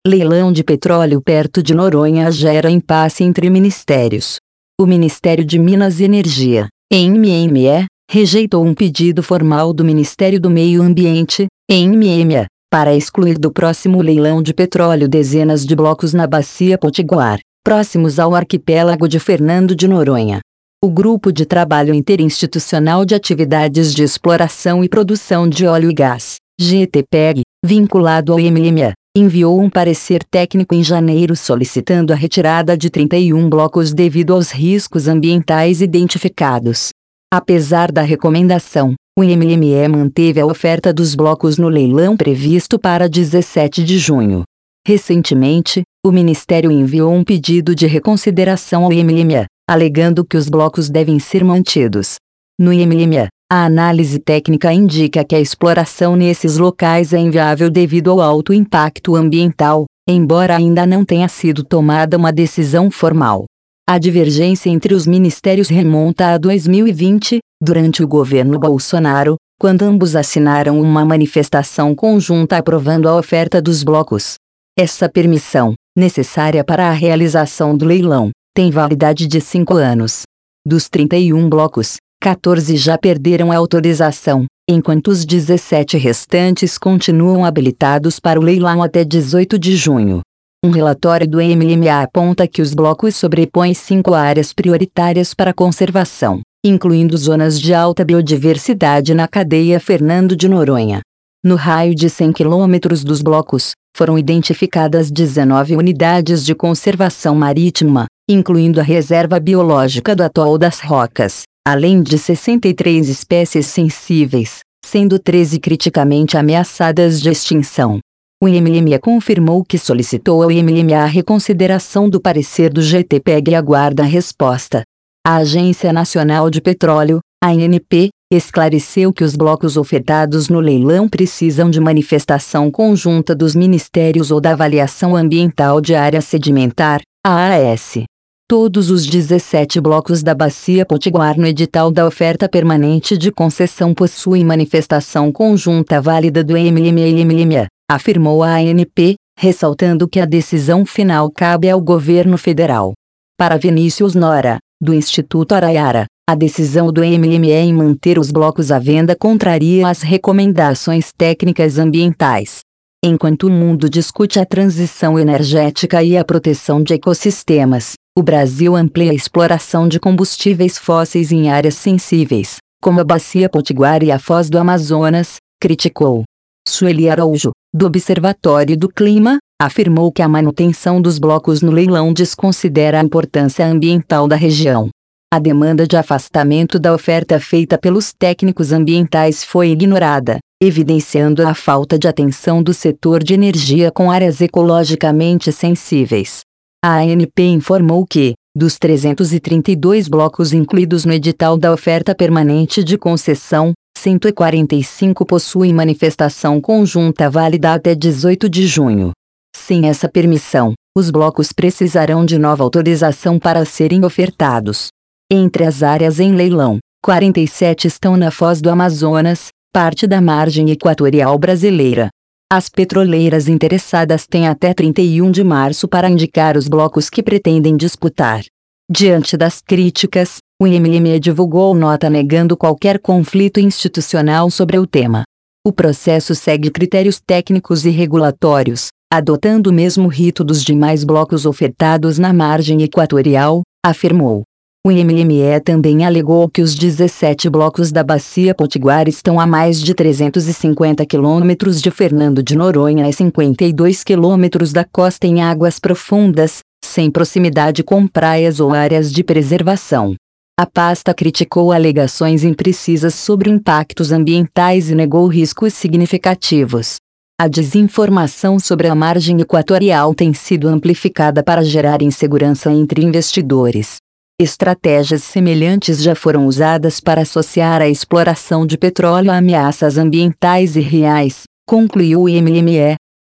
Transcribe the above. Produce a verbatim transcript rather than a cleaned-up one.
Leilão de petróleo perto de Noronha gera impasse entre ministérios. O Ministério de Minas e Energia, M M E, rejeitou um pedido formal do Ministério do Meio Ambiente, M M A, para excluir do próximo leilão de petróleo dezenas de blocos na Bacia Potiguar, próximos ao arquipélago de Fernando de Noronha. O Grupo de Trabalho Interinstitucional de Atividades de Exploração e Produção de Óleo e Gás, G T P E G, vinculado ao M M A, enviou um parecer técnico em janeiro solicitando a retirada de trinta e um blocos devido aos riscos ambientais identificados. Apesar da recomendação, o M M E manteve a oferta dos blocos no leilão previsto para dezessete de junho. Recentemente, o Ministério enviou um pedido de reconsideração ao M M A, alegando que os blocos devem ser mantidos. No M M A, a análise técnica indica que a exploração nesses locais é inviável devido ao alto impacto ambiental, embora ainda não tenha sido tomada uma decisão formal. A divergência entre os ministérios remonta a dois mil e vinte, durante o governo Bolsonaro, quando ambos assinaram uma manifestação conjunta aprovando a oferta dos blocos. Essa permissão, necessária para a realização do leilão, tem validade de cinco anos. Dos trinta e um blocos, quatorze já perderam a autorização, enquanto os dezessete restantes continuam habilitados para o leilão até dezoito de junho. Um relatório do M M A aponta que os blocos sobrepõem cinco áreas prioritárias para conservação, incluindo zonas de alta biodiversidade na cadeia Fernando de Noronha. No raio de cem quilômetros dos blocos, foram identificadas dezenove unidades de conservação marítima, incluindo a Reserva Biológica do Atol das Rocas, além de sessenta e três espécies sensíveis, sendo treze criticamente ameaçadas de extinção. O M M A confirmou que solicitou ao M M A a reconsideração do parecer do G T P E G e aguarda a resposta. A Agência Nacional de Petróleo, A N P, esclareceu que os blocos ofertados no leilão precisam de manifestação conjunta dos ministérios ou da avaliação ambiental de área sedimentar, A A S. Todos os dezessete blocos da Bacia Potiguar no edital da oferta permanente de concessão possuem manifestação conjunta válida do M M A e M M A, afirmou a ANP, ressaltando que a decisão final cabe ao governo federal. Para Vinícius Nora, do Instituto Araiara, a decisão do M M E em manter os blocos à venda contraria as recomendações técnicas ambientais. Enquanto o mundo discute a transição energética e a proteção de ecossistemas, o Brasil amplia a exploração de combustíveis fósseis em áreas sensíveis, como a Bacia Potiguar e a Foz do Amazonas, criticou. Sueli Araújo, do Observatório do Clima, afirmou que a manutenção dos blocos no leilão desconsidera a importância ambiental da região. A demanda de afastamento da oferta feita pelos técnicos ambientais foi ignorada, evidenciando a falta de atenção do setor de energia com áreas ecologicamente sensíveis. A ANP informou que, dos trezentos e trinta e dois blocos incluídos no edital da oferta permanente de concessão, cento e quarenta e cinco possuem manifestação conjunta válida até dezoito de junho. Sem essa permissão, os blocos precisarão de nova autorização para serem ofertados. Entre as áreas em leilão, quarenta e sete estão na Foz do Amazonas, parte da margem equatorial brasileira. As petroleiras interessadas têm até trinta e um de março para indicar os blocos que pretendem disputar. Diante das críticas, o M M E divulgou nota negando qualquer conflito institucional sobre o tema. O processo segue critérios técnicos e regulatórios, adotando o mesmo rito dos demais blocos ofertados na margem equatorial, afirmou. O M M E também alegou que os dezessete blocos da Bacia Potiguar estão a mais de trezentos e cinquenta quilômetros de Fernando de Noronha e cinquenta e dois quilômetros da costa em águas profundas, sem proximidade com praias ou áreas de preservação. A pasta criticou alegações imprecisas sobre impactos ambientais e negou riscos significativos. A desinformação sobre a margem equatorial tem sido amplificada para gerar insegurança entre investidores. Estratégias semelhantes já foram usadas para associar a exploração de petróleo a ameaças ambientais e reais, concluiu o M M E,